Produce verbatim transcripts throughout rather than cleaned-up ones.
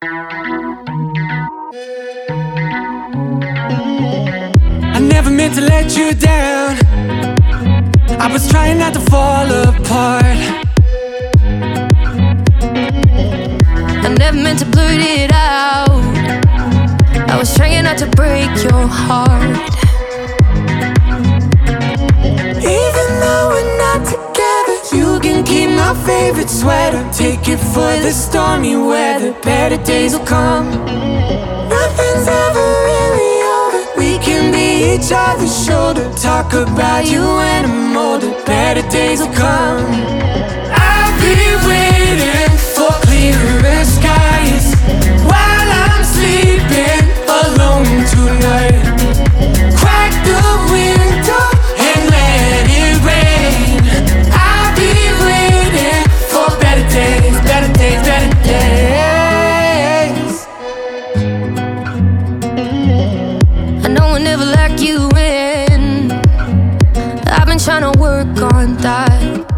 I never meant to let you down. I was trying not to fall apart. I never meant to blurt it out. I was trying not to break your heart. Even though we're not together, you can keep my favorite sweater. Take it for the stormy weather. Better days will come. Nothing's ever really over. We can be each other's shoulder. Talk about you when I'm older. Better days will come. I'll be waiting for clearer skies while I'm sleeping alone tonight. Crack the window and let it rain. I'll be waiting for better days, better days, better days. I know I never let you in. I've been trying to work on that.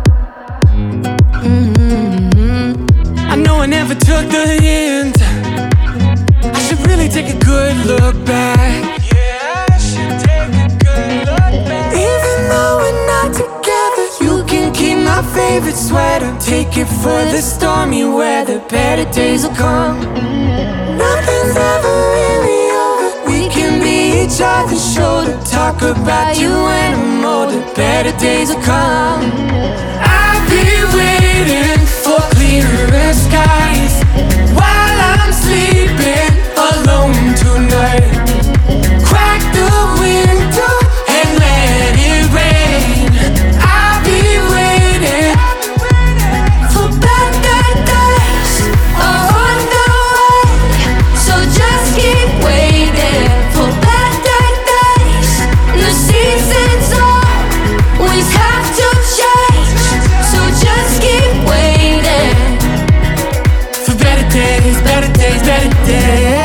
Mm-hmm. I know I never took the hint. I should really take a good look back. Yeah, I should take a good look back. Even though we're not together, you can keep my favorite sweater. Take it for the stormy weather. Better days will come. Nothing's ever really over. We can be each other's shoulder. Talk about you when I'm older. Better days will come. I'll be waiting for clearer skies while I'm sleeping alone tonight. Crack the window and let it rain. I'll be waiting For better days are on the way, so just keep waiting for better days. The seasons always have to change, so just keep waiting. for better days, better days, better days.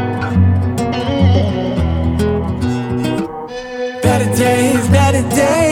Better days, better days.